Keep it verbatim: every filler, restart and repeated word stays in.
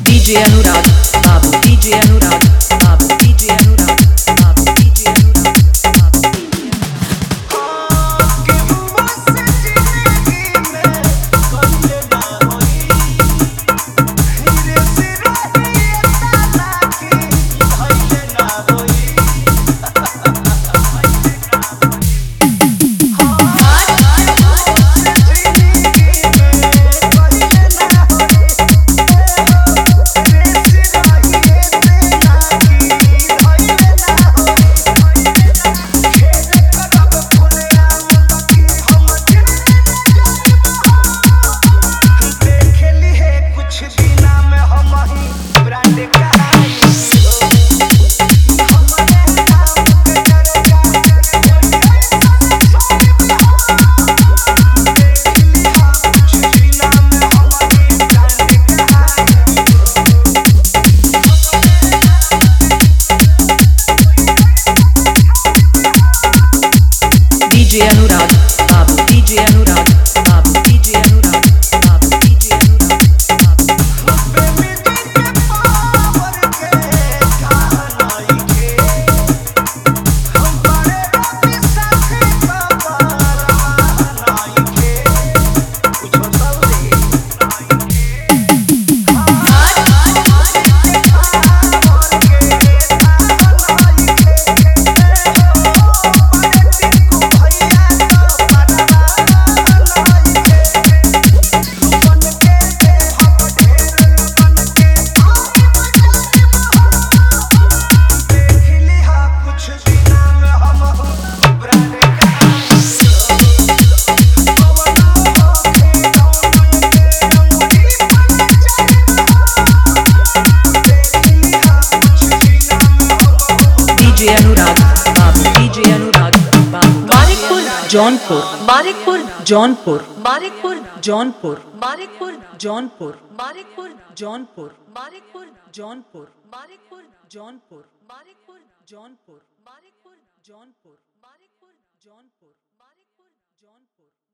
DJ Anurag Babu, DJ Anurag Babu, DJ Anurag Babu, DJ Anurag Babu. DJ Anurag Babu, DJ Anurag Babu, DJ Anurag Babu, DJ Anurag Babu. DJ Anurag Babu, DJ Anurag Babu. Marikpur Jaunpur, Marikpur Jaunpur, Marikpur Jaunpur, Marikpur Jaunpur, Marikpur Jaunpur, Marikpur Jaunpur, Marikpur Jaunpur, Marikpur Jaunpur, Marikpur Jaunpur, Marikpur Jaunpur, Marikpur Jaunpur.